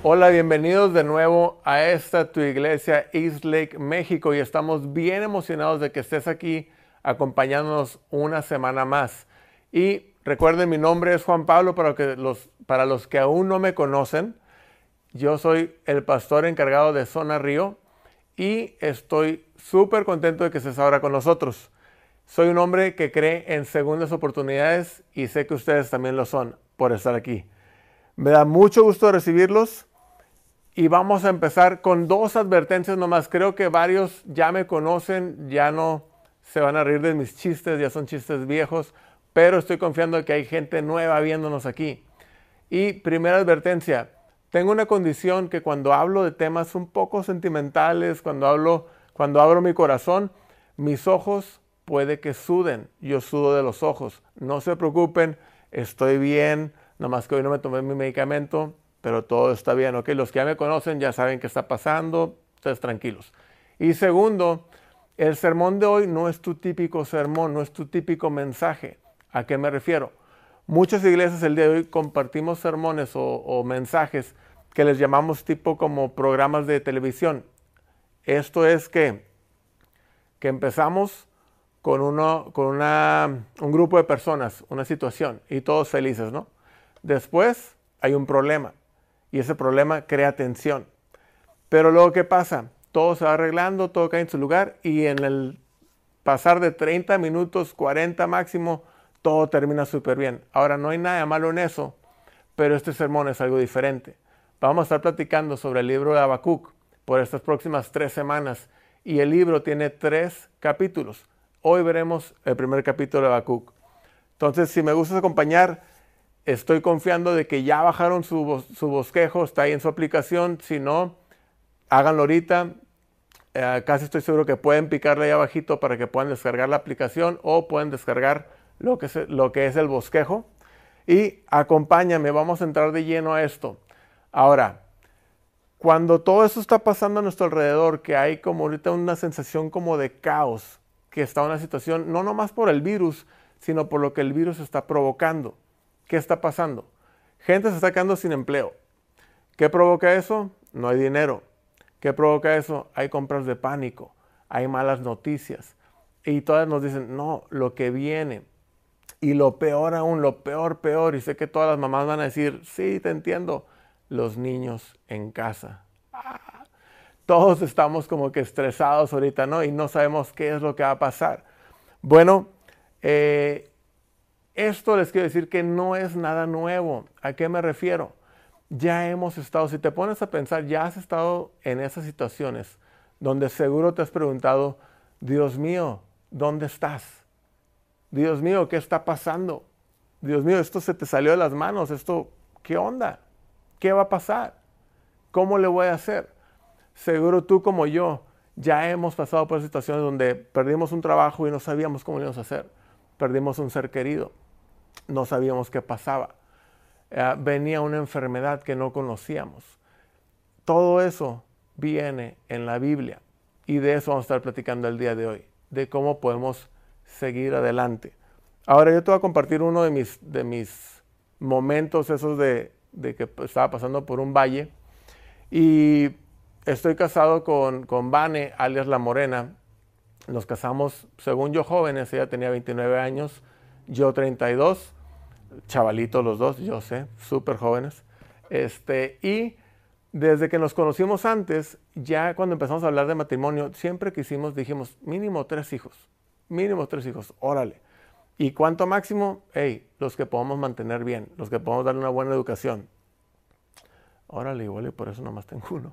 Hola, bienvenidos de nuevo a esta tu iglesia East Lake, México, y estamos bien emocionados de que estés aquí acompañándonos una semana más. Y recuerden, mi nombre es Juan Pablo, para los que aún no me conocen. Yo soy el pastor encargado de Zona Río y estoy súper contento de que estés ahora con nosotros. Soy un hombre que cree en segundas oportunidades y sé que ustedes también lo son por estar aquí. Me da mucho gusto recibirlos. Y vamos a empezar con dos advertencias nomás. Creo que varios ya me conocen, ya no se van a reír de mis chistes, ya son chistes viejos, pero estoy confiando en que hay gente nueva viéndonos aquí. Y primera advertencia, tengo una condición que cuando hablo de temas un poco sentimentales, cuando abro mi corazón, mis ojos puede que suden. Yo sudo de los ojos. No se preocupen, estoy bien, nomás que hoy no me tomé mi medicamento, pero todo está bien, ¿ok? Los que ya me conocen ya saben qué está pasando, ustedes tranquilos. Y segundo, el sermón de hoy no es tu típico sermón, no es tu típico mensaje. ¿A qué me refiero? Muchas iglesias el día de hoy compartimos sermones o mensajes que les llamamos tipo como programas de televisión. Esto es que empezamos con un grupo de personas, una situación, y todos felices, ¿no? Después hay un problema, y ese problema crea tensión. Pero luego, ¿qué pasa? Todo se va arreglando, todo cae en su lugar, y en el pasar de 30 minutos, 40 máximo, todo termina súper bien. Ahora, no hay nada malo en eso, pero este sermón es algo diferente. Vamos a estar platicando sobre el libro de Habacuc por estas próximas 3 semanas, y el libro tiene 3 capítulos. Hoy veremos el primer capítulo de Habacuc. Entonces, si me gustas acompañar, estoy confiando de que ya bajaron su bosquejo, está ahí en su aplicación. Si no, háganlo ahorita. Casi estoy seguro que pueden picarle ahí abajito para que puedan descargar la aplicación o pueden descargar lo que es el bosquejo. Y acompáñame, vamos a entrar de lleno a esto. Ahora, cuando todo eso está pasando a nuestro alrededor, que hay como ahorita una sensación como de caos, que está una situación, no nomás por el virus, sino por lo que el virus está provocando. ¿Qué está pasando? Gente se está quedando sin empleo. ¿Qué provoca eso? No hay dinero. ¿Qué provoca eso? Hay compras de pánico, hay malas noticias. Y todas nos dicen, no, lo que viene. Y lo peor aún, lo peor, y sé que todas las mamás van a decir, sí, te entiendo, los niños en casa. Todos estamos como que estresados ahorita, ¿no? Y no sabemos qué es lo que va a pasar. Bueno, esto les quiero decir que no es nada nuevo. ¿A qué me refiero? Ya hemos estado, si te pones a pensar, ya has estado en esas situaciones donde seguro te has preguntado, Dios mío, ¿dónde estás? Dios mío, ¿qué está pasando? Dios mío, esto se te salió de las manos, esto, ¿qué onda? ¿Qué va a pasar? ¿Cómo le voy a hacer? Seguro tú como yo ya hemos pasado por situaciones donde perdimos un trabajo y no sabíamos cómo lo íbamos a hacer. Perdimos un ser querido, no sabíamos qué pasaba. Venía una enfermedad que no conocíamos. Todo eso viene en la Biblia y de eso vamos a estar platicando el día de hoy, de cómo podemos seguir adelante. Ahora yo te voy a compartir uno de mis momentos esos de que estaba pasando por un valle y estoy casado con Vane, alias La Morena. Nos casamos, según yo, jóvenes. Ella tenía 29 años, yo 32, chavalitos los dos, yo sé, súper jóvenes. Y desde que nos conocimos antes, ya cuando empezamos a hablar de matrimonio, siempre dijimos, mínimo 3 hijos, órale. ¿Y cuánto máximo? Hey, los que podamos mantener bien, los que podamos darle una buena educación. Órale, igual y por eso nomás tengo uno.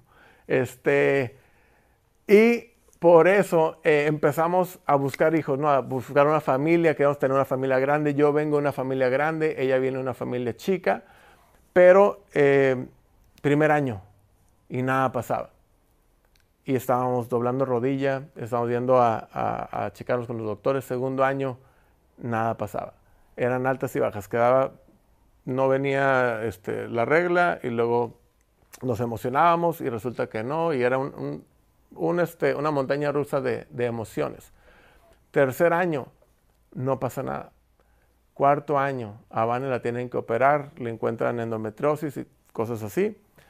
Y por eso empezamos a buscar hijos, ¿no? A buscar una familia, queremos tener una familia grande. Yo vengo de una familia grande, ella viene de una familia chica, pero primer año y nada pasaba. Y estábamos doblando rodilla, estábamos yendo a checarnos con los doctores. Segundo año, nada pasaba. Eran altas y bajas, no venía la regla y luego nos emocionábamos y resulta que no, y era una montaña rusa de emociones. Tercer año, no pasa nada. Cuarto año, a Vane la tienen que operar, le encuentran endometriosis y cosas así.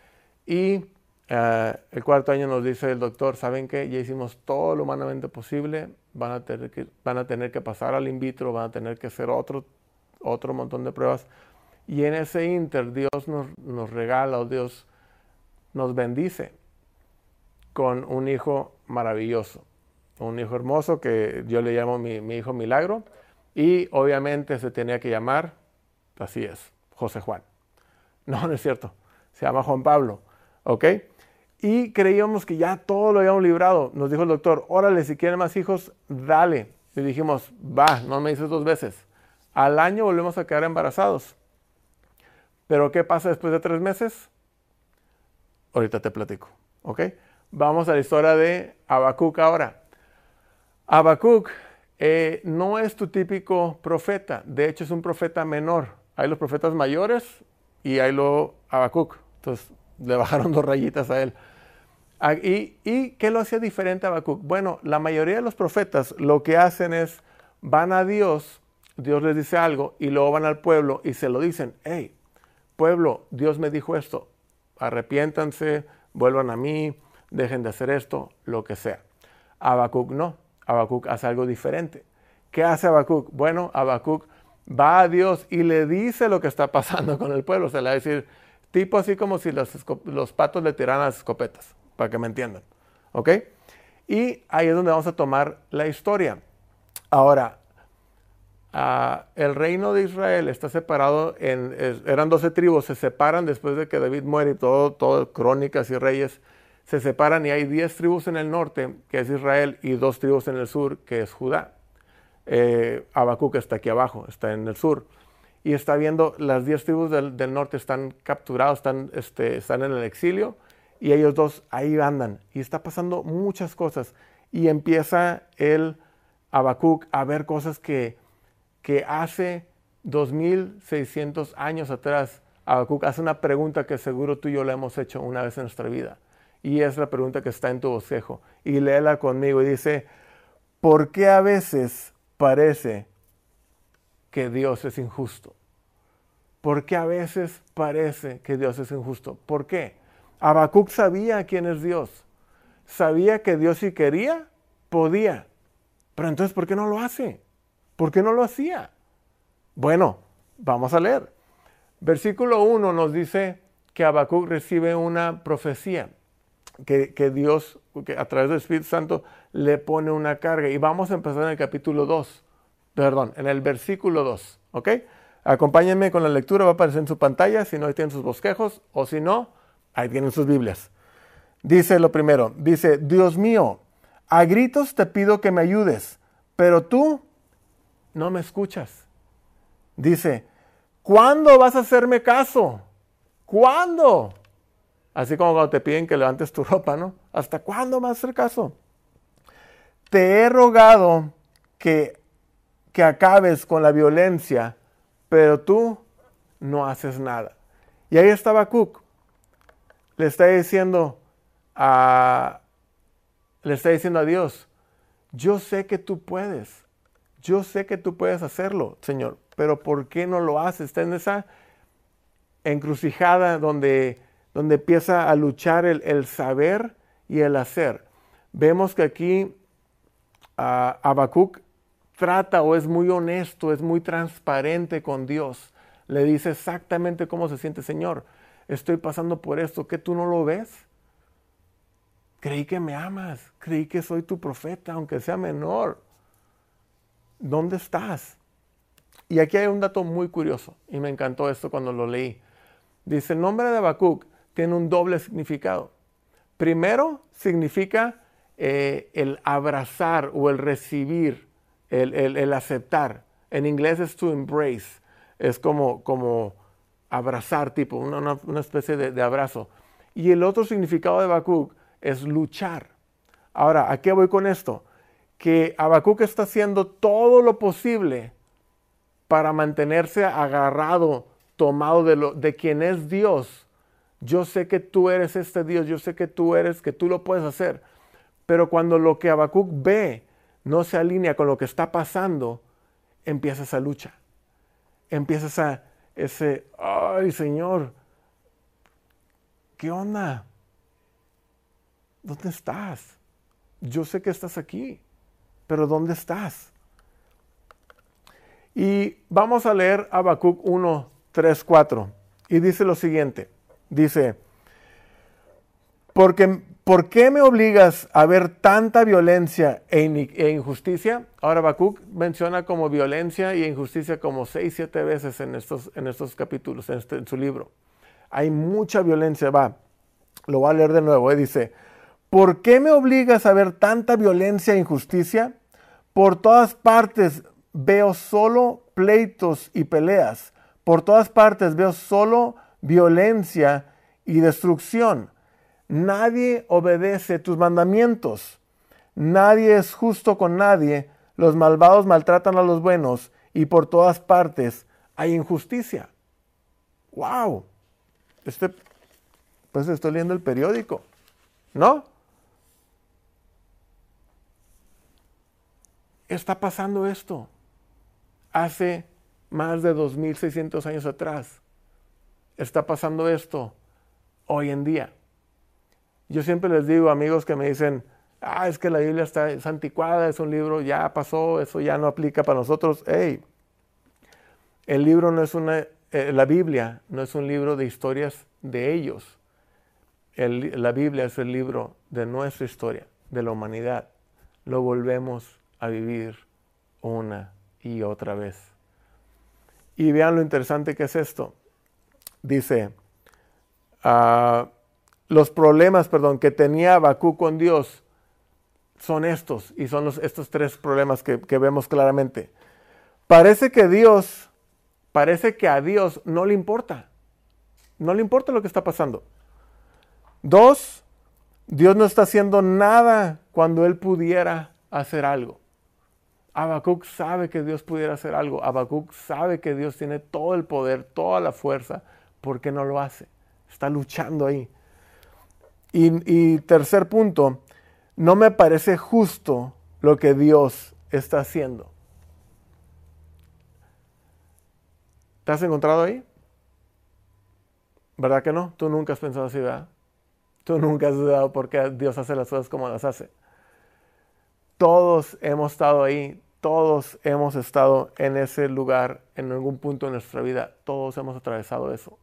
Y el cuarto año nos dice el doctor, ¿saben qué? Ya hicimos todo lo humanamente posible, van a tener que pasar al in vitro, van a tener que hacer otro montón de pruebas. Y en ese inter Dios nos regala, o Dios nos bendice con un hijo maravilloso, un hijo hermoso que yo le llamo mi hijo milagro, y obviamente se tenía que llamar, así es, José Juan. No, no es cierto, se llama Juan Pablo, ¿ok? Y creíamos que ya todo lo habíamos librado. Nos dijo el doctor, órale, si quieren más hijos, dale. Y dijimos, va, no me dices 2 veces. Al año volvemos a quedar embarazados. Pero ¿qué pasa después de 3 meses? Ahorita te platico, ¿ok? Vamos a la historia de Habacuc ahora. Habacuc no es tu típico profeta. De hecho, es un profeta menor. Hay los profetas mayores y hay luego Habacuc. Entonces, le bajaron 2 rayitas a él. ¿Y qué lo hacía diferente a Habacuc? Bueno, la mayoría de los profetas lo que hacen es, van a Dios, Dios les dice algo, y luego van al pueblo y se lo dicen. Hey, pueblo, Dios me dijo esto, arrepiéntanse, vuelvan a mí, dejen de hacer esto, lo que sea. Habacuc no, Habacuc hace algo diferente. ¿Qué hace Habacuc? Bueno, Habacuc va a Dios y le dice lo que está pasando con el pueblo. Se le va a decir, tipo así como si los patos le tiraran las escopetas, para que me entiendan. ¿Ok? Y ahí es donde vamos a tomar la historia. Ahora, el reino de Israel está separado eran 12 tribus, se separan después de que David muere y todo Crónicas y Reyes se separan, y hay 10 tribus en el norte, que es Israel, y 2 tribus en el sur, que es Judá. Habacuc está aquí abajo, está en el sur, y está viendo las 10 tribus del norte están capturados, están en el exilio, y ellos 2 ahí andan, y está pasando muchas cosas, y empieza el Habacuc a ver cosas que hace 2600 años atrás. Habacuc hace una pregunta que seguro tú y yo la hemos hecho una vez en nuestra vida, y es la pregunta que está en tu bosquejo, y léela conmigo, y dice, ¿por qué a veces parece que Dios es injusto? ¿Por qué a veces parece que Dios es injusto? ¿Por qué? Habacuc sabía quién es Dios, sabía que Dios, si quería, podía, pero entonces ¿por qué no lo hace? ¿Por qué no lo hacía? Bueno, vamos a leer. Versículo 1 nos dice que Habacuc recibe una profecía, que Dios, que a través del Espíritu Santo, le pone una carga. Y vamos a empezar en el capítulo 2, en el versículo 2, ¿ok? Acompáñenme con la lectura, va a aparecer en su pantalla, si no, ahí tienen sus bosquejos, o si no, ahí tienen sus Biblias. Dice lo primero, dice, Dios mío, a gritos te pido que me ayudes, pero tú no me escuchas. Dice, ¿cuándo vas a hacerme caso? ¿Cuándo? Así como cuando te piden que levantes tu ropa, ¿no? ¿Hasta cuándo me vas a hacer caso? Te he rogado que acabes con la violencia, pero tú no haces nada. Y ahí está Habacuc. Le está diciendo a Dios, yo sé que tú puedes. Yo sé que tú puedes hacerlo, Señor, pero ¿por qué no lo haces? Está en esa encrucijada donde empieza a luchar el saber y el hacer. Vemos que aquí Habacuc trata, o es muy honesto, es muy transparente con Dios. Le dice exactamente cómo se siente. Señor, estoy pasando por esto, ¿qué tú no lo ves? Creí que me amas, creí que soy tu profeta, aunque sea menor. ¿Dónde estás? Y aquí hay un dato muy curioso, y me encantó esto cuando lo leí. Dice, el nombre de Habacuc tiene un doble significado. Primero, significa el abrazar o el recibir, el aceptar. En inglés es to embrace, es como abrazar, tipo una especie de abrazo. Y el otro significado de Habacuc es luchar. Ahora, ¿a qué voy con esto? Que Habacuc está haciendo todo lo posible para mantenerse agarrado, tomado de quien es Dios. Yo sé que tú eres este Dios, yo sé que tú lo puedes hacer. Pero cuando lo que Habacuc ve no se alinea con lo que está pasando, empieza esa lucha. Empieza ay Señor, ¿qué onda? ¿Dónde estás? Yo sé que estás aquí, pero ¿dónde estás? Y vamos a leer Habacuc 1, 3, 4. Y dice lo siguiente. Dice, ¿por qué me obligas a ver tanta violencia e injusticia? Ahora Habacuc menciona como violencia e injusticia como 6, 7 veces en estos capítulos, en su libro. Hay mucha violencia, lo voy a leer de nuevo. Dice, ¿por qué me obligas a ver tanta violencia e injusticia? Por todas partes veo solo pleitos y peleas. Por todas partes veo solo violencia y destrucción. Nadie obedece tus mandamientos. Nadie es justo con nadie. Los malvados maltratan a los buenos y por todas partes hay injusticia. ¡Wow! Pues estoy leyendo el periódico, ¿no? Está pasando esto hace más de 2,600 años atrás. Está pasando esto hoy en día. Yo siempre les digo a amigos que me dicen, es que la Biblia es anticuada, es un libro, ya pasó, eso ya no aplica para nosotros. Hey, el libro no es la Biblia no es un libro de historias de ellos. La Biblia es el libro de nuestra historia, de la humanidad. Lo volvemos a vivir una y otra vez. Y vean lo interesante que es esto. Dice, los problemas, que tenía Habacuc con Dios son estos, y son estos 3 problemas que vemos claramente. Parece que a Dios no le importa. No le importa lo que está pasando. 2, Dios no está haciendo nada cuando Él pudiera hacer algo. Habacuc sabe que Dios pudiera hacer algo. Habacuc sabe que Dios tiene todo el poder, toda la fuerza. ¿Por qué no lo hace? Está luchando ahí. Y tercer punto, no me parece justo lo que Dios está haciendo. ¿Te has encontrado ahí? ¿Verdad que no? Tú nunca has pensado así, ¿verdad? Tú nunca has dudado por qué Dios hace las cosas como las hace. Todos hemos estado ahí, todos hemos estado en ese lugar en algún punto de nuestra vida. Todos hemos atravesado eso.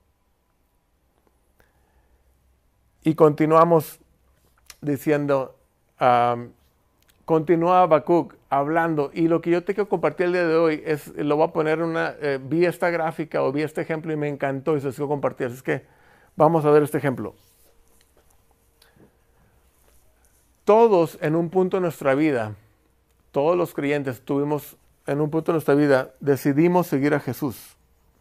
Y continuamos diciendo, continúa Habacuc hablando, y lo que yo te quiero compartir el día de hoy lo voy a poner vi esta gráfica o vi este ejemplo y me encantó y se los quiero compartir. Así es que vamos a ver este ejemplo. Todos en un punto de nuestra vida, todos los creyentes tuvimos en un punto de nuestra vida, decidimos seguir a Jesús.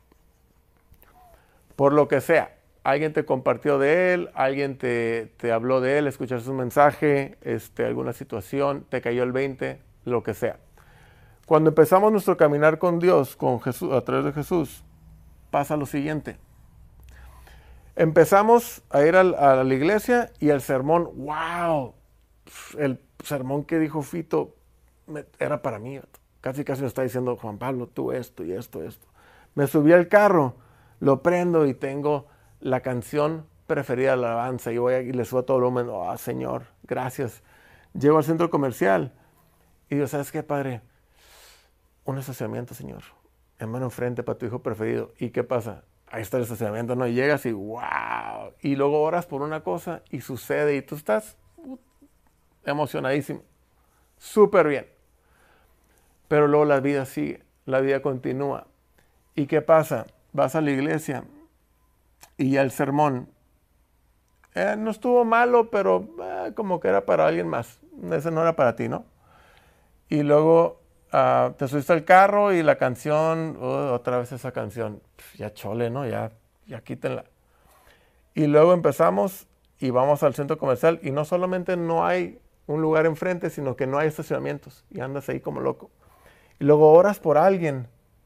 Por lo que sea. Alguien te compartió de Él, alguien te habló de Él, escuchaste un mensaje, alguna situación, te cayó el 20, lo que sea. Cuando empezamos nuestro caminar con Dios, con Jesús, a través de Jesús, pasa lo siguiente. Empezamos a ir a la iglesia y el sermón, wow, el sermón que dijo Fito era para mí. Casi me está diciendo, Juan Pablo, tú esto y esto. Me subí al carro, lo prendo y tengo la canción preferida de la alabanza. Y le subo a todo el volumen. Señor, gracias. Llego al centro comercial y digo, ¿sabes qué, Padre? Un estacionamiento, Señor. En mano enfrente para tu hijo preferido. ¿Y qué pasa? Ahí está el estacionamiento, ¿no? Y llegas y wow. Y luego oras por una cosa y sucede y tú estás emocionadísimo. Súper bien. Pero luego la vida sigue, la vida continúa. ¿Y qué pasa? Vas a la iglesia y ya el sermón no estuvo malo, pero como que era para alguien más. Ese no era para ti, ¿no? Y luego te subiste al carro y la canción, otra vez esa canción, ya chole, ¿no? Ya quítenla. Y luego empezamos y vamos al centro comercial y no solamente no hay un lugar enfrente, sino que no hay estacionamientos y andas ahí como loco. Y luego oras por alguien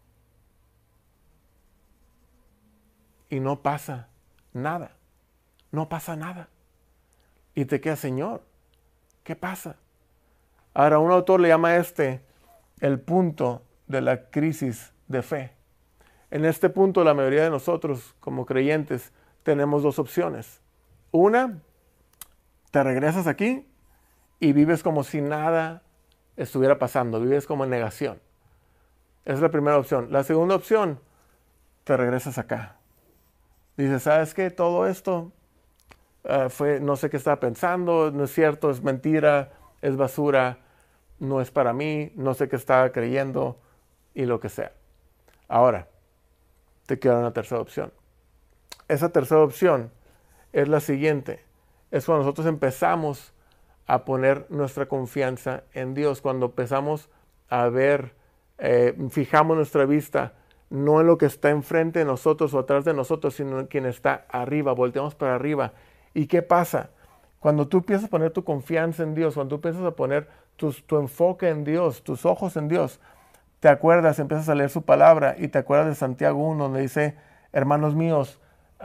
y no pasa nada. No pasa nada. Y te quedas, Señor, ¿qué pasa? Ahora, un autor le llama el punto de la crisis de fe. En este punto, la mayoría de nosotros, como creyentes, tenemos 2 opciones. Una, te regresas aquí y vives como si nada estuviera pasando, vives como en negación. Esa es la primera opción. La segunda opción, te regresas acá. Dices, ¿sabes qué? Todo esto no sé qué estaba pensando, no es cierto, es mentira, es basura, no es para mí, no sé qué estaba creyendo y lo que sea. Ahora, te queda una tercera opción. Esa tercera opción es la siguiente. Es cuando nosotros empezamos a poner nuestra confianza en Dios, cuando empezamos a ver, fijamos nuestra vista no en lo que está enfrente de nosotros o atrás de nosotros, sino en quien está arriba, volteamos para arriba. ¿Y qué pasa? Cuando tú empiezas a poner tu confianza en Dios, cuando tú empiezas a poner tu enfoque en Dios, tus ojos en Dios, te acuerdas, empiezas a leer su palabra y te acuerdas de Santiago 1, donde dice, hermanos míos,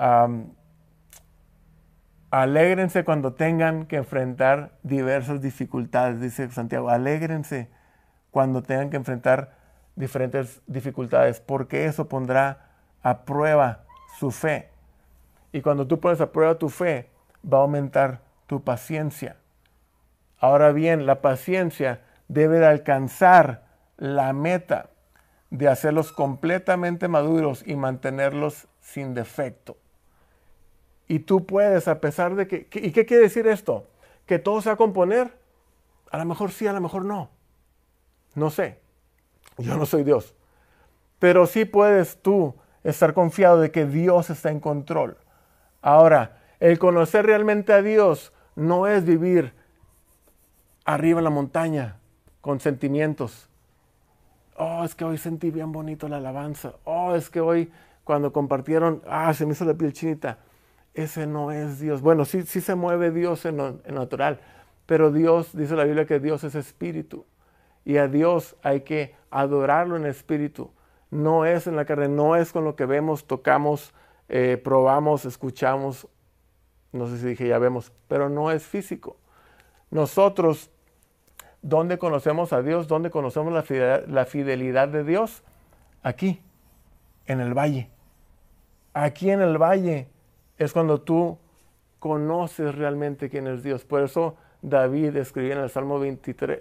alégrense cuando tengan que enfrentar diversas dificultades, dice Santiago, alégrense cuando tengan que enfrentar diferentes dificultades, porque eso pondrá a prueba su fe. Y cuando tú pones a prueba tu fe, va a aumentar tu paciencia. Ahora bien, la paciencia debe de alcanzar la meta de hacerlos completamente maduros y mantenerlos sin defecto. Y tú puedes, a pesar de que... ¿Y qué quiere decir esto? ¿Que todo se va a componer? A lo mejor sí, a lo mejor no. No sé. Yo no soy Dios. Pero sí puedes tú estar confiado de que Dios está en control. Ahora, el conocer realmente a Dios no es vivir arriba en la montaña con sentimientos. Oh, es que hoy sentí bien bonito la alabanza. Oh, es que hoy cuando compartieron, se me hizo la piel chinita. Ese no es Dios. Bueno, sí se mueve Dios en lo natural, pero Dios, dice la Biblia que Dios es espíritu. Y a Dios hay que adorarlo en espíritu. No es en la carne, no es con lo que vemos, tocamos, probamos, escuchamos. No sé si dije ya vemos, pero no es físico. Nosotros, ¿dónde conocemos a Dios? ¿Dónde conocemos la fidelidad de Dios? Aquí, en el valle. Aquí en el valle es cuando tú conoces realmente quién es Dios. Por eso David escribió en el Salmo 23,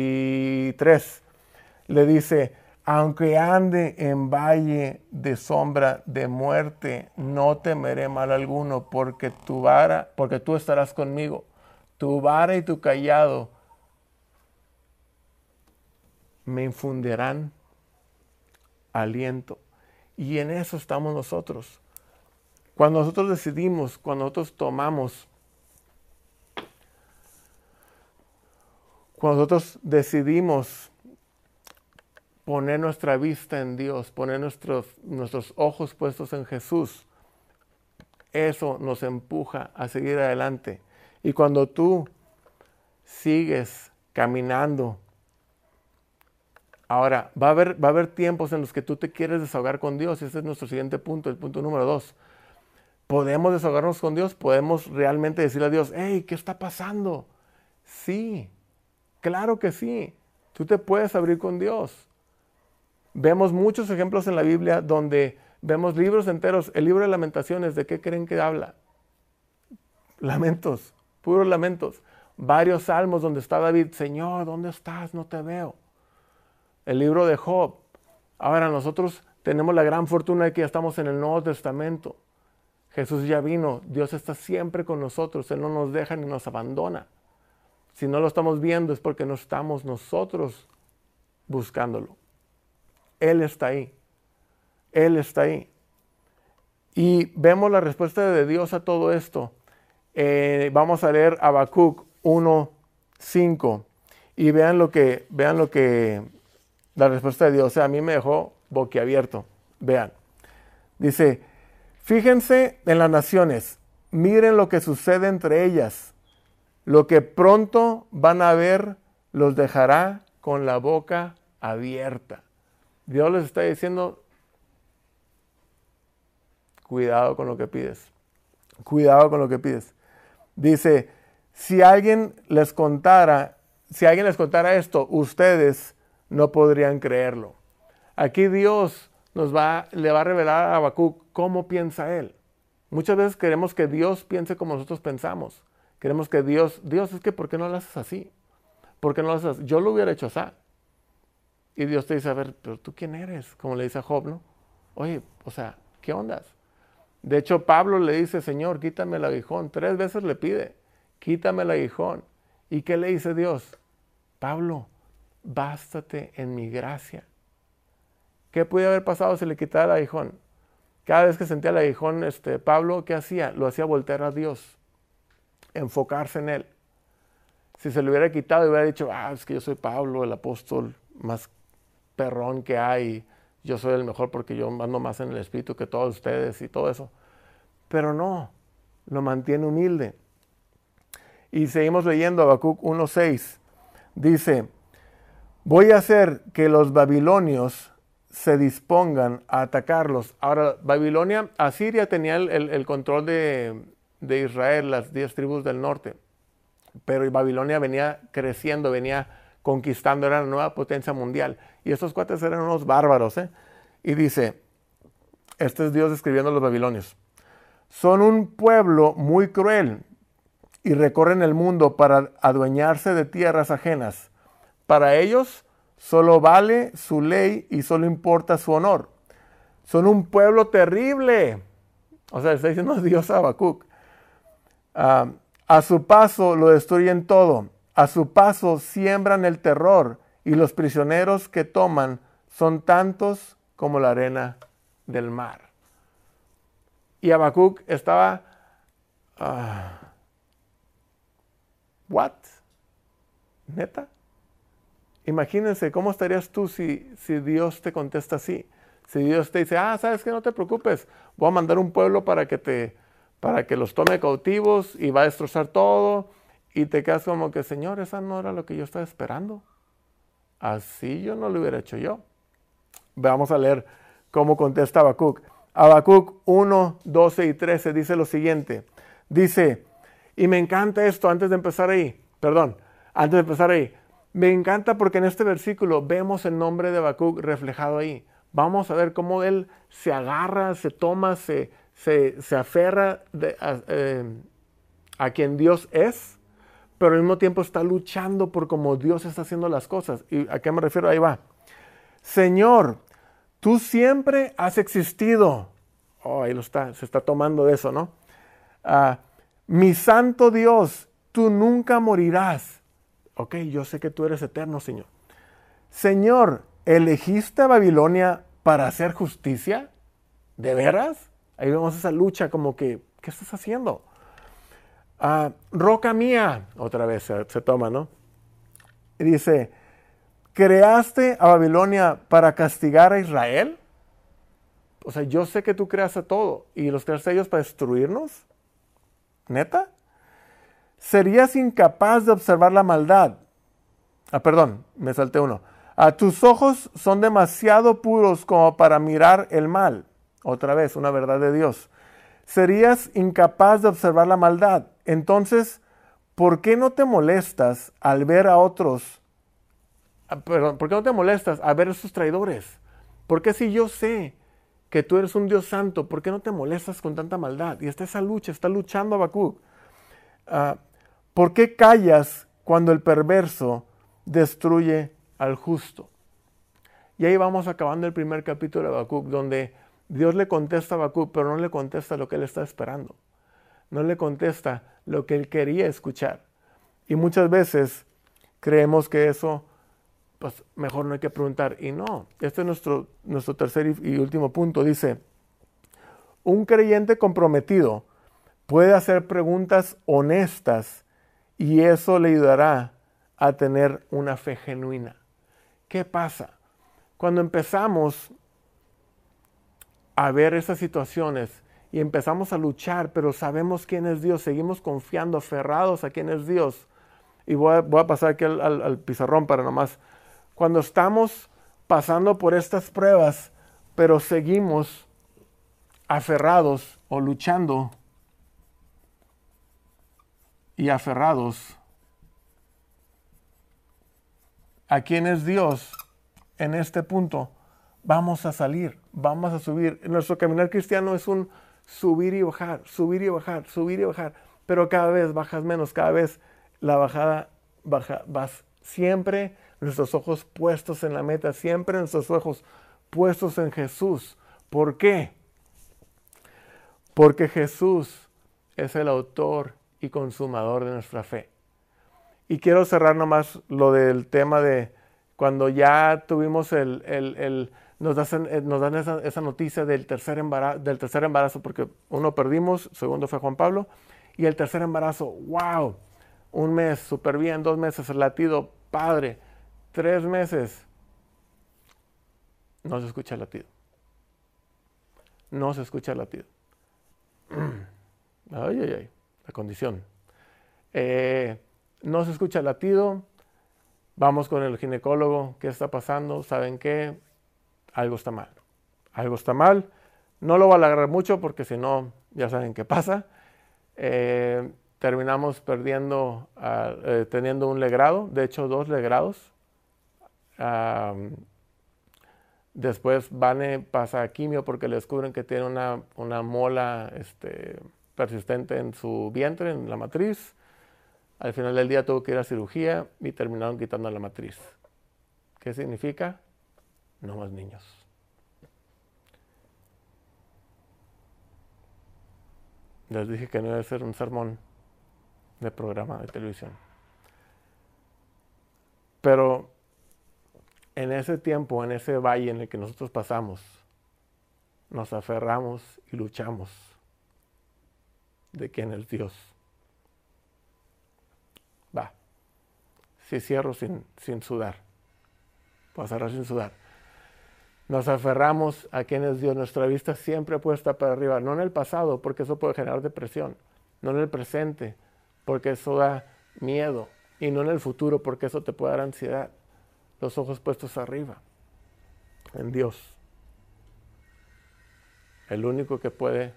le dice, aunque ande en valle de sombra de muerte, no temeré mal alguno, porque tú estarás conmigo. Tu vara y tu cayado me infundirán aliento. Y en eso estamos nosotros. Cuando nosotros decidimos, cuando nosotros tomamos, cuando nosotros decidimos poner nuestra vista en Dios, poner nuestros ojos puestos en Jesús, eso nos empuja a seguir adelante. Y cuando tú sigues caminando, ahora va a haber tiempos en los que tú te quieres desahogar con Dios. Ese es nuestro siguiente punto, el punto número 2. ¿Podemos desahogarnos con Dios? ¿Podemos realmente decirle a Dios, hey, ¿qué está pasando? Sí, claro que sí. Tú te puedes abrir con Dios. Vemos muchos ejemplos en la Biblia donde vemos libros enteros. El libro de Lamentaciones, ¿de qué creen que habla? Lamentos, puros lamentos. Varios salmos donde está David, Señor, ¿dónde estás? No te veo. El libro de Job. Ahora nosotros tenemos la gran fortuna de que ya estamos en el Nuevo Testamento. Jesús ya vino, Dios está siempre con nosotros, Él no nos deja ni nos abandona. Si no lo estamos viendo es porque no estamos nosotros buscándolo. Él está ahí, Él está ahí. Y vemos la respuesta de Dios a todo esto. Vamos a leer Habacuc 1:5 y vean lo que la respuesta de Dios. O sea, a mí me dejó boquiabierto. Vean, dice, fíjense en las naciones, miren lo que sucede entre ellas. Lo que pronto van a ver los dejará con la boca abierta. Dios les está diciendo, cuidado con lo que pides. Cuidado con lo que pides. Dice, si alguien les contara esto, ustedes no podrían creerlo. Aquí Dios le va a revelar a Habacuc cómo piensa él. Muchas veces queremos que Dios piense como nosotros pensamos. Queremos que Dios, es que ¿por qué no lo haces así? ¿Por qué no lo haces así? Yo lo hubiera hecho así. Y Dios te dice, a ver, pero ¿tú quién eres? Como le dice a Job, ¿no? Oye, o sea, ¿qué ondas? De hecho, Pablo le dice, Señor, quítame el aguijón. 3 veces le pide, quítame el aguijón. ¿Y qué le dice Dios? Pablo, bástate en mi gracia. ¿Qué pudo haber pasado si le quitara el aguijón? Cada vez que sentía el aguijón, Pablo, ¿qué hacía? Lo hacía voltear a Dios, enfocarse en Él. Si se lo hubiera quitado y hubiera dicho, es que yo soy Pablo, el apóstol más perrón que hay, yo soy el mejor porque yo ando más en el Espíritu que todos ustedes y todo eso. Pero no, lo mantiene humilde. Y seguimos leyendo Habacuc 1:6. Dice, voy a hacer que los babilonios se dispongan a atacarlos. Ahora, Babilonia, Asiria tenía el control de Israel, las 10 tribus del norte. Pero Babilonia venía creciendo, venía conquistando, era la nueva potencia mundial. Y estos cuates eran unos bárbaros, ¿eh? Y dice, este es Dios escribiendo a los babilonios. Son un pueblo muy cruel y recorren el mundo para adueñarse de tierras ajenas. Para ellos solo vale su ley y solo importa su honor. Son un pueblo terrible. O sea, está diciendo Dios a Habacuc. A su paso lo destruyen todo. A su paso siembran el terror y los prisioneros que toman son tantos como la arena del mar. Y Habacuc estaba... ¿What? ¿Neta? Imagínense, ¿cómo estarías tú si Dios te contesta así? Si Dios te dice, ¿sabes qué? No te preocupes, voy a mandar un pueblo para que los tome cautivos y va a destrozar todo. Y te quedas como que, Señor, esa no era lo que yo estaba esperando. Así yo no lo hubiera hecho yo. Vamos a leer cómo contesta Habacuc. Habacuc 1, 12 y 13 dice lo siguiente. Dice, y me encanta esto antes de empezar ahí. Me encanta porque en este versículo vemos el nombre de Habacuc reflejado ahí. Vamos a ver cómo él se agarra, se toma, se aferra a quien Dios es, pero al mismo tiempo está luchando por cómo Dios está haciendo las cosas. ¿Y a qué me refiero? Ahí va. Señor, tú siempre has existido. Ahí se está tomando de eso, ¿no? Mi santo Dios, tú nunca morirás. Ok, yo sé que tú eres eterno, Señor. Señor, ¿elegiste a Babilonia para hacer justicia? ¿De veras? Ahí vemos esa lucha como que, ¿qué estás haciendo? Roca mía, otra vez se toma, ¿no? Y dice, ¿creaste a Babilonia para castigar a Israel? O sea, yo sé que tú creaste todo y los creaste a ellos para destruirnos. ¿Neta? ¿Serías incapaz de observar la maldad? Perdón, me salté uno. Tus ojos son demasiado puros como para mirar el mal. Otra vez, una verdad de Dios. Serías incapaz de observar la maldad. Entonces, ¿por qué no te molestas al ver a otros? ¿Por qué no te molestas a ver a esos traidores? ¿Por qué si yo sé que tú eres un Dios santo, por qué no te molestas con tanta maldad? Y está esa lucha, está luchando Habacuc. ¿Por qué callas cuando el perverso destruye al justo? Y ahí vamos acabando el primer capítulo de Habacuc, donde Dios le contesta a Habacuc, pero no le contesta lo que él está esperando. No le contesta lo que él quería escuchar. Y muchas veces creemos que eso, pues mejor no hay que preguntar. Y no, este es nuestro tercer y último punto. Dice, un creyente comprometido puede hacer preguntas honestas y eso le ayudará a tener una fe genuina. ¿Qué pasa? Cuando empezamos a ver esas situaciones y empezamos a luchar, pero sabemos quién es Dios, seguimos confiando, aferrados a quién es Dios. Y voy a pasar aquí al pizarrón para nomás. Cuando estamos pasando por estas pruebas, pero seguimos aferrados o luchando y aferrados a quién es Dios, en este punto vamos a salir, vamos a subir. Nuestro caminar cristiano es un subir y bajar, subir y bajar, subir y bajar, pero cada vez bajas menos, cada vez la bajada vas siempre nuestros ojos puestos en la meta, siempre nuestros ojos puestos en Jesús. ¿Por qué? Porque Jesús es el autor y consumador de nuestra fe. Y quiero cerrar nomás lo del tema de cuando ya tuvimos nos dan esa noticia del tercer embarazo, porque uno perdimos, segundo fue Juan Pablo, y el tercer embarazo, wow, 1 mes, súper bien, 2 meses, el latido, padre, 3 meses, no se escucha el latido. No se escucha el latido. Ay, la condición. No se escucha el latido. Vamos con el ginecólogo. ¿Qué está pasando? ¿Saben qué? Algo está mal. Algo está mal. No lo voy a alargar mucho porque si no, ya saben qué pasa. Terminamos perdiendo, teniendo un legrado. De hecho, 2 legrados. Después Vane pasa a quimio porque le descubren que tiene una mola persistente en su vientre, en la matriz. Al final del día tuvo que ir a cirugía y terminaron quitando la matriz. ¿Qué significa? No más niños. Les dije que no iba a ser un sermón de programa de televisión. Pero en ese tiempo, en ese valle en el que nosotros pasamos, nos aferramos y luchamos de quién es Dios. Va. Si cierro sin sudar. Puedo cerrar sin sudar. Nos aferramos a quién es Dios. Nuestra vista siempre puesta para arriba. No en el pasado, porque eso puede generar depresión. No en el presente, porque eso da miedo. Y no en el futuro, porque eso te puede dar ansiedad. Los ojos puestos arriba, en Dios. El único que puede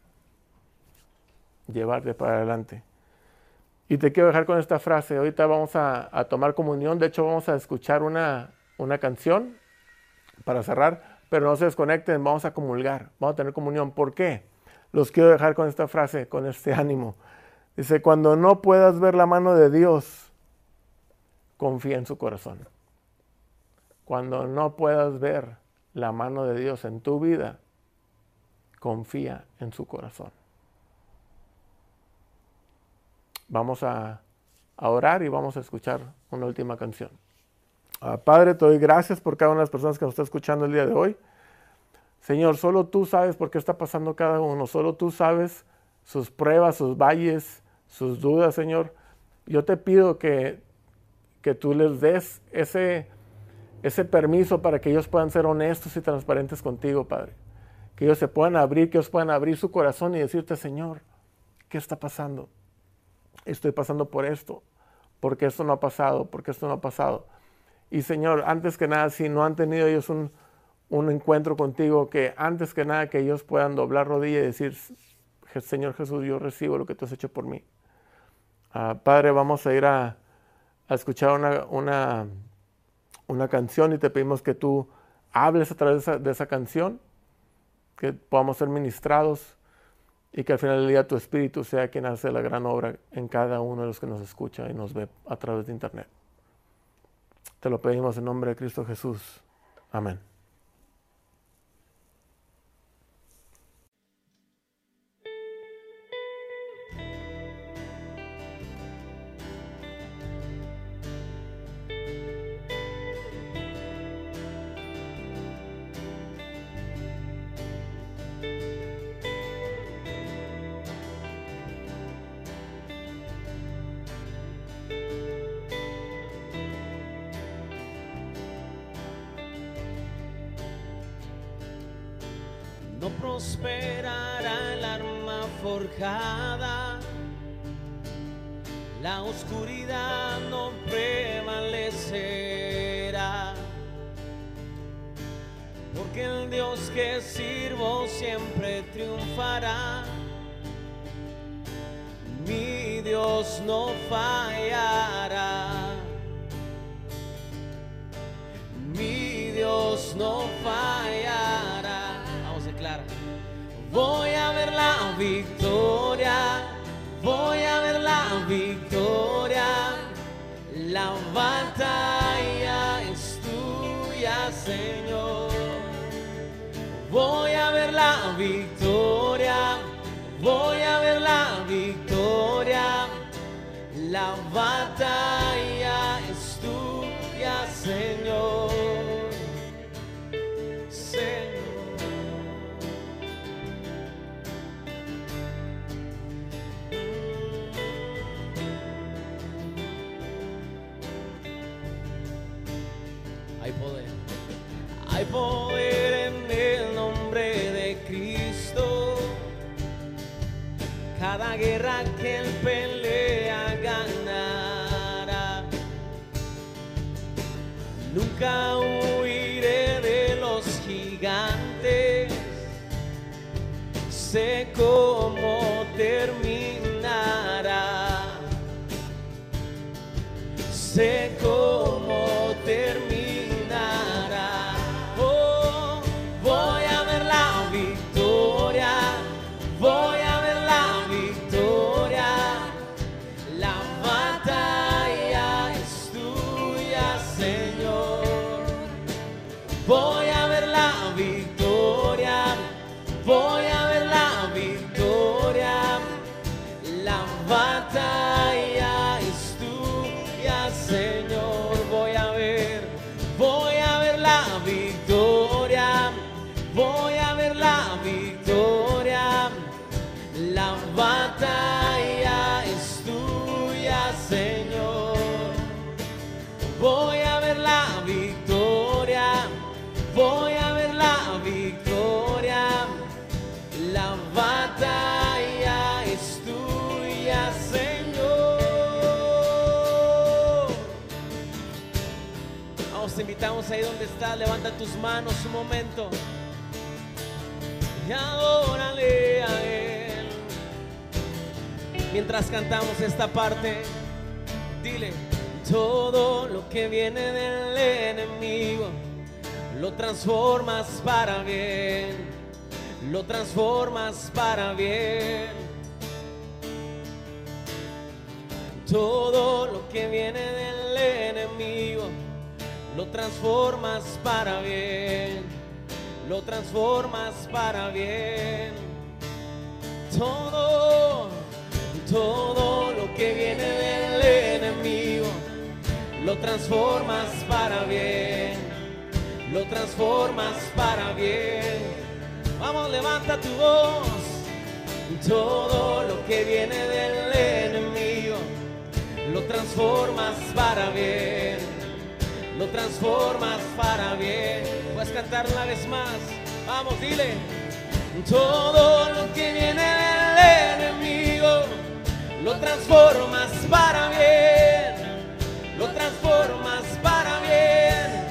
llevarte para adelante. Y te quiero dejar con esta frase. Ahorita vamos a tomar comunión. De hecho, vamos a escuchar una canción para cerrar. Pero no se desconecten, vamos a comulgar. Vamos a tener comunión. ¿Por qué? Los quiero dejar con esta frase, con este ánimo. Dice, cuando no puedas ver la mano de Dios, confía en su corazón. Cuando no puedas ver la mano de Dios en tu vida, confía en su corazón. Vamos a orar y vamos a escuchar una última canción. Padre, te doy gracias por cada una de las personas que nos está escuchando el día de hoy. Señor, solo tú sabes por qué está pasando cada uno. Solo tú sabes sus pruebas, sus valles, sus dudas, Señor. Yo te pido que tú les des ese permiso para que ellos puedan ser honestos y transparentes contigo, Padre. Que ellos se puedan abrir, que ellos puedan abrir su corazón y decirte, Señor, ¿qué está pasando? Estoy pasando por esto, porque esto no ha pasado, porque esto no ha pasado. Y Señor, antes que nada, si no han tenido ellos un encuentro contigo, que antes que nada que ellos puedan doblar rodilla y decir, Señor Jesús, yo recibo lo que tú has hecho por mí. Padre, vamos a ir a escuchar una canción y te pedimos que tú hables a través de esa canción, que podamos ser ministrados y que al final del día tu Espíritu sea quien hace la gran obra en cada uno de los que nos escucha y nos ve a través de internet. Te lo pedimos en nombre de Cristo Jesús. Amén. No prosperará el arma forjada, la oscuridad no prevalecerá, porque el Dios que sirvo siempre triunfará. Mi Dios no fallará, mi Dios no fallará. voy a ver la victoria, voy a ver la victoria. La batalla es tuya, Señor. Voy a ver la victoria, voy a ver la victoria. La batalla es tuya, Señor. Señor. Hay poder en el nombre de Cristo. Cada guerra que Él pelea ganará. Nunca huiré de los gigantes. Sé cómo terminará. Sé cómo terminará. Oh, voy a ver la victoria. Voy a ver la victoria. La batalla es tuya, Señor. Voy a ver la victoria. Voy a ver la victoria. La batalla es tuya, Señor. Voy a ver la victoria. Voy a ver la victoria. La batalla es tuya, Señor. Voy a ver la victoria. Voy a ver la victoria. La batalla es tuya, Señor. Vamos, te invitamos ahí donde estás. Levanta tus manos un momento y adórale a Él. Mientras cantamos esta parte, dile: todo lo que viene del enemigo lo transformas para bien, lo transformas para bien. Todo lo que viene del enemigo lo transformas para bien, lo transformas para bien. Todo lo que viene del enemigo lo transformas para bien, lo transformas para bien. Vamos, levanta tu voz. Todo lo que viene del enemigo lo transformas para bien, lo transformas para bien. Puedes cantar una vez más. Vamos, dile: todo lo que viene del enemigo lo transformas para bien, lo transformas para bien.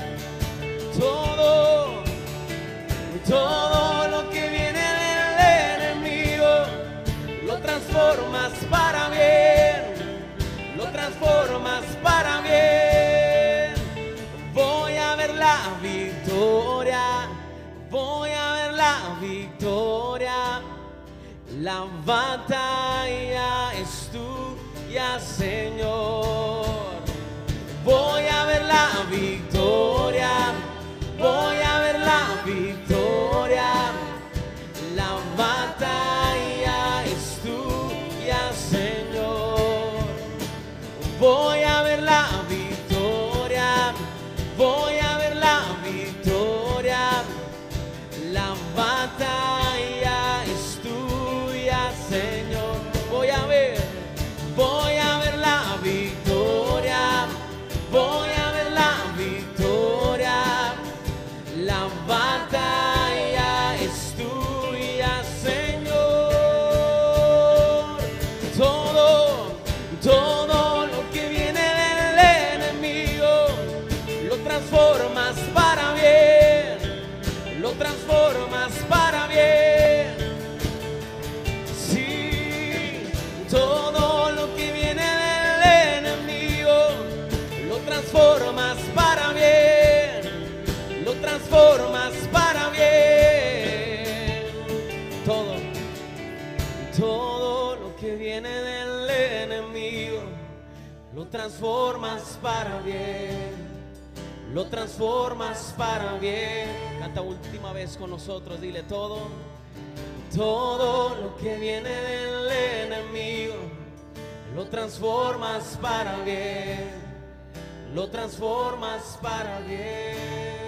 Todo lo que viene del enemigo lo transformas para bien, lo transformas para bien. Voy a ver la victoria, voy a ver la victoria. La batalla es tuya, Señor. Voy a ver la victoria, voy a ver la victoria. La batalla es tuya, Señor. Voy a ver la victoria, voy a ver la victoria. La batalla es tuya, Señor. Voy a ver la victoria, voy a ver la victoria. La batalla es tuya, Señor. Todo lo que viene lo transformas para bien, lo transformas para bien. Canta última vez con nosotros, dile todo lo que viene del enemigo, lo transformas para bien, lo transformas para bien.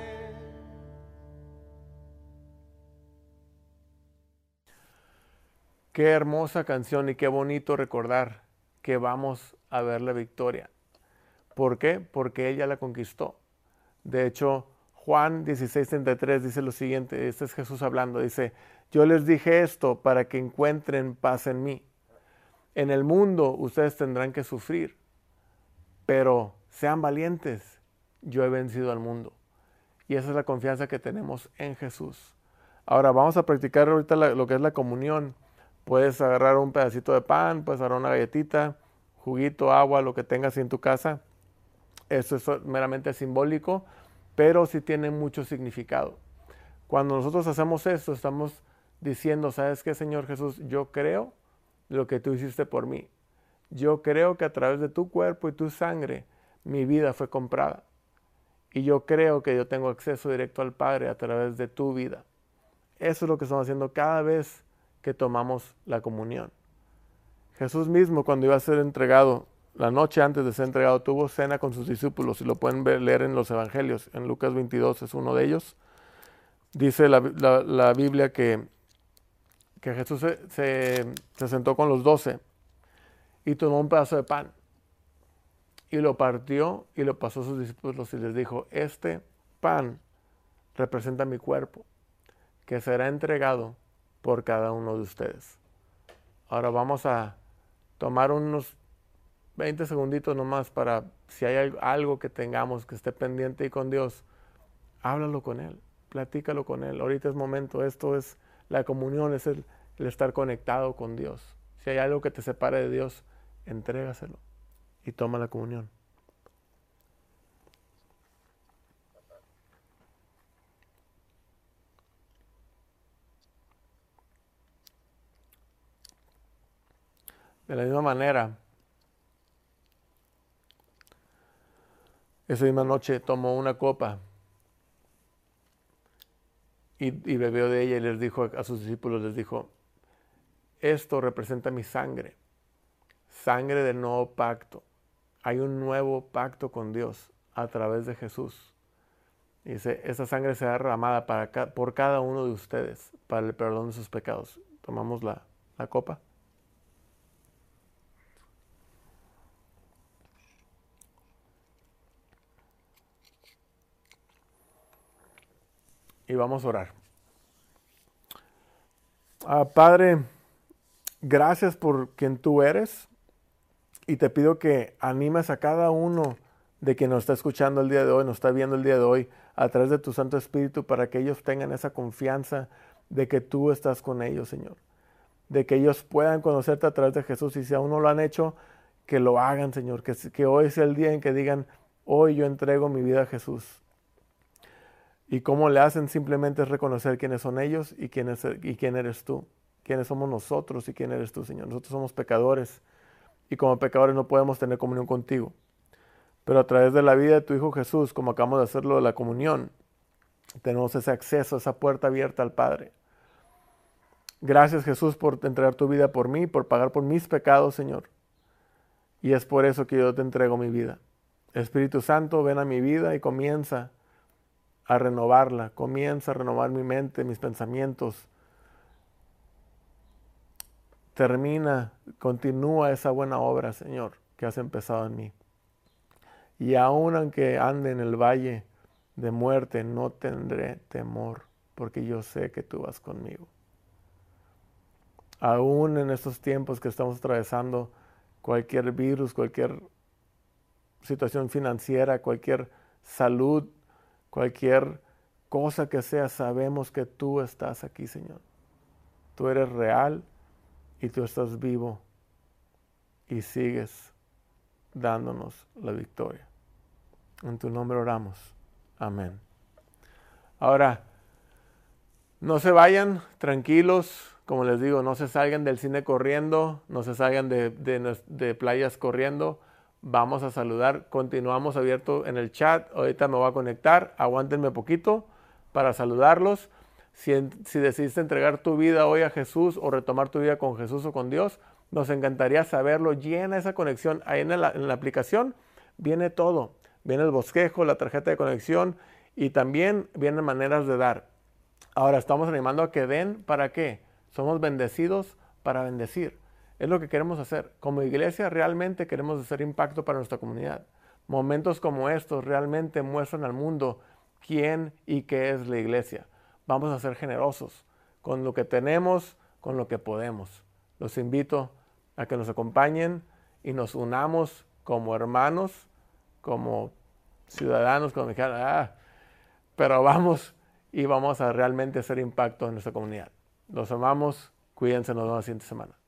Qué hermosa canción y qué bonito recordar que vamos a ver la victoria. ¿Por qué? Porque ella la conquistó. De hecho, Juan 16:33 dice lo siguiente, este es Jesús hablando, dice, yo les dije esto para que encuentren paz en mí. En el mundo ustedes tendrán que sufrir, pero sean valientes, yo he vencido al mundo. Y esa es la confianza que tenemos en Jesús. Ahora vamos a practicar ahorita lo que es la comunión. Puedes agarrar un pedacito de pan, puedes agarrar una galletita, juguito, agua, lo que tengas en tu casa. Eso es meramente simbólico, pero sí tiene mucho significado. Cuando nosotros hacemos esto, estamos diciendo, ¿sabes qué, Señor Jesús? Yo creo lo que tú hiciste por mí. Yo creo que a través de tu cuerpo y tu sangre, mi vida fue comprada. Y yo creo que yo tengo acceso directo al Padre a través de tu vida. Eso es lo que estamos haciendo cada vez que tomamos la comunión. Jesús mismo, cuando iba a ser entregado, la noche antes de ser entregado, tuvo cena con sus discípulos, y lo pueden leer en los evangelios. En Lucas 22 es uno de ellos. Dice la Biblia que Jesús se sentó con los 12 y tomó un pedazo de pan y lo partió y lo pasó a sus discípulos y les dijo, este pan representa mi cuerpo, que será entregado por cada uno de ustedes. Ahora vamos a tomar unos 20 segunditos nomás para, si hay algo que tengamos que esté pendiente y con Dios, háblalo con Él, platícalo con Él. Ahorita es momento, esto es la comunión, es el estar conectado con Dios. Si hay algo que te separe de Dios, entrégaselo y toma la comunión. De la misma manera, esa misma noche tomó una copa y bebió de ella y les dijo a sus discípulos, les dijo, esto representa mi sangre, sangre del nuevo pacto. Hay un nuevo pacto con Dios a través de Jesús. Dice, esa sangre será derramada por cada uno de ustedes para el perdón de sus pecados. Tomamos la copa. Y vamos a orar. Padre, gracias por quien tú eres. Y te pido que animes a cada uno de quien nos está escuchando el día de hoy, nos está viendo el día de hoy, a través de tu Santo Espíritu, para que ellos tengan esa confianza de que tú estás con ellos, Señor. De que ellos puedan conocerte a través de Jesús. Y si aún no lo han hecho, que lo hagan, Señor. Que hoy sea el día en que digan, hoy yo entrego mi vida a Jesús. Y cómo le hacen simplemente es reconocer quiénes son ellos y quién eres tú. Quiénes somos nosotros y quién eres tú, Señor. Nosotros somos pecadores y como pecadores no podemos tener comunión contigo. Pero a través de la vida de tu Hijo Jesús, como acabamos de hacerlo de la comunión, tenemos ese acceso, esa puerta abierta al Padre. Gracias, Jesús, por entregar tu vida por mí, por pagar por mis pecados, Señor. Y es por eso que yo te entrego mi vida. Espíritu Santo, ven a mi vida y comienza a renovarla, comienza a renovar mi mente, mis pensamientos. Continúa esa buena obra, Señor, que has empezado en mí. Y aun aunque ande en el valle de muerte, no tendré temor, porque yo sé que tú vas conmigo. Aún en estos tiempos que estamos atravesando, cualquier virus, cualquier situación financiera, cualquier salud, cualquier cosa que sea, sabemos que tú estás aquí, Señor. Tú eres real y tú estás vivo y sigues dándonos la victoria. En tu nombre oramos. Amén. Ahora, no se vayan, tranquilos. Como les digo, no se salgan del cine corriendo, no se salgan de playas corriendo. vamos a saludar. Continuamos abierto en el chat. Ahorita me voy a conectar. Aguántenme poquito para saludarlos. Si decidiste entregar tu vida hoy a Jesús o retomar tu vida con Jesús o con Dios, nos encantaría saberlo. Llena esa conexión. Ahí en la aplicación viene todo. Viene el bosquejo, la tarjeta de conexión y también vienen maneras de dar. Ahora estamos animando a que den. ¿Para qué? Somos bendecidos para bendecir. Es lo que queremos hacer. Como iglesia realmente queremos hacer impacto para nuestra comunidad. Momentos como estos realmente muestran al mundo quién y qué es la iglesia. Vamos a ser generosos con lo que tenemos, con lo que podemos. Los invito a que nos acompañen y nos unamos como hermanos, como ciudadanos, como dijeron, pero vamos y vamos a realmente hacer impacto en nuestra comunidad. Los amamos, cuídense, nos vemos la siguiente semana.